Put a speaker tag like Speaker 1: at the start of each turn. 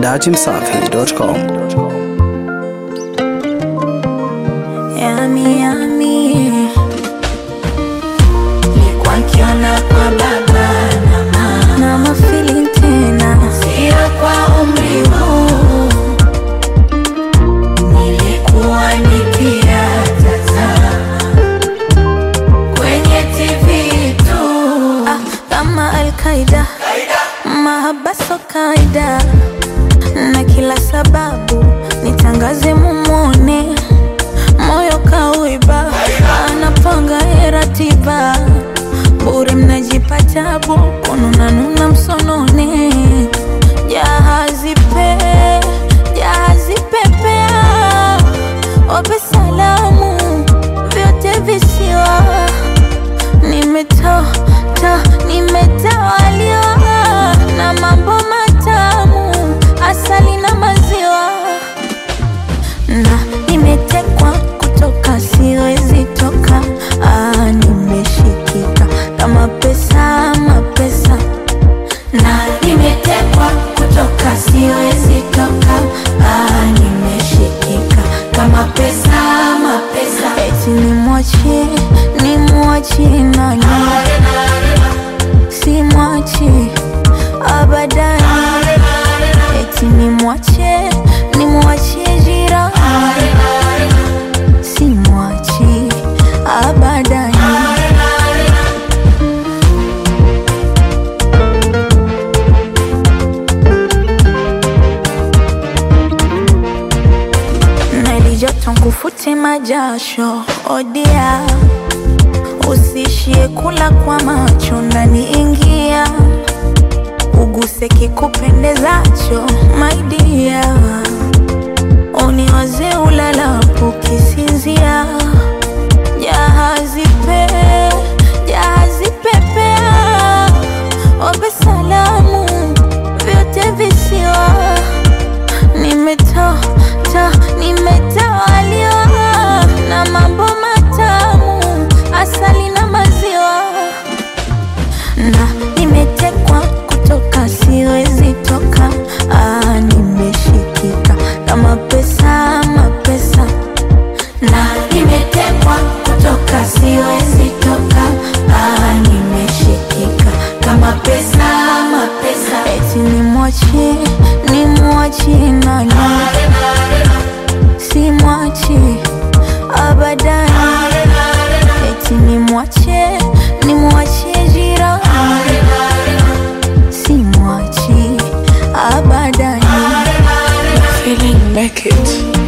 Speaker 1: dachimsafi.com.
Speaker 2: Yummy, yummy. Nilikuwa nikiona kwa baba na mama, na mafeeling tena, sio kwa umri huu. Nilikuwa nikiyatazama kwenye TV tu, kama Al-Qaeda, mahaba so kaida, na kila sababu nitangaze mumone. Moyo kauiba, anapanga ratiba, bure mnajipa tabu, kununa msonone. Jahazi pepea, wape salamu, vyote visiwa. Nimetawaliwa na mambo matamu, asali na maziwa. Na nimetekwa kutoka, siwezi toka. Nimeshikika kama pesa, mapesa. Na nimetekwa kutoka, siwezi toka. Nimeshikika kama pesa, mapesa. Eti nimwachie nani? Simwachi abadani. Eti nimwachie jirani. Simwachi abadani. Na ilijoto nkufute majasho, odia. Usishie kula kwa macho, ndani ingia. Uguse kikupendezacho, my dear. Uniwaze ulalapo kisinzia. Jahazi pepea, wape salamu, vyote visiwa. Nimetawaliwa na mambo matamu, asali na maziwa. Na nimetekwa kutoka, siwezi toka. Nimeshikika kama pesa, mapesa. Na nimetekwa kutoka, siwezi toka. Nimeshikika kama pesa, mapesa. Eti nimwachie nani? Simwachi abadani. Eti nimwachie jirani. Simwachi abadani.
Speaker 3: Feeling make it.